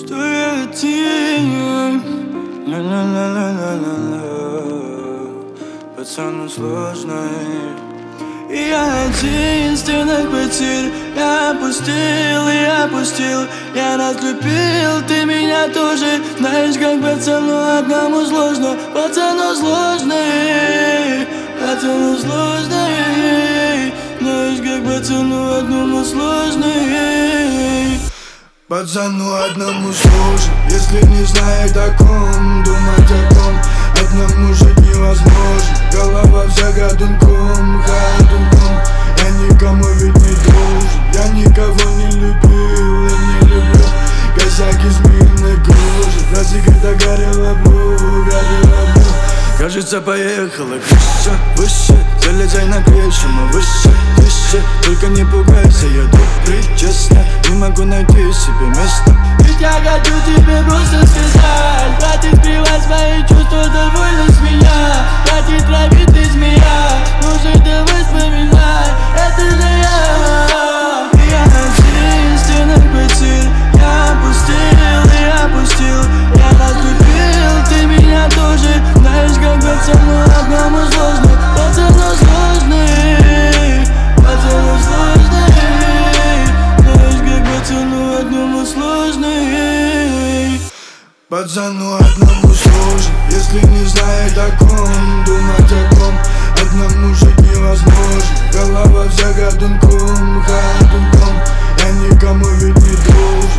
Пустые тени, ла-ла-ла-ла-ла-ла-ла. Пацану сложно, и я один в стенах потерь. Я опустил, я разлюбил, ты меня тоже. Знаешь, как пацану одному сложно, пацану сложно, пацану сложно. Знаешь, как пацану одному сложно. Пацану одному сложно, если не знает о ком, думать о ком одному жить невозможно. Голова вся гадунком. Я никому ведь не должен, я никого не любил и не люблю. Косяк из мирной кожи, разве когда горело блю. Кажется, поехала выше, залезай на крышу, мы выше. Только не пугайся, я добрый, честно, не могу найти себе место. Ведь я хочу тебе просто сказать: хватит скрывать свои чувства, довольно с меня. Хватит травить, ты змея, лучше ты вспоминай, это же я. Я один в стенах потерь. Я опустил, я разлюбил, ты меня тоже. Знаешь, как пацану одному сложно, пацану сложно, пацану сложно. Знаешь, как пацану одному сложно. Пацану одному сложно, если не знает о ком, думать о ком одному жить невозможно. Голова вся гадунком. Я никому ведь не должен.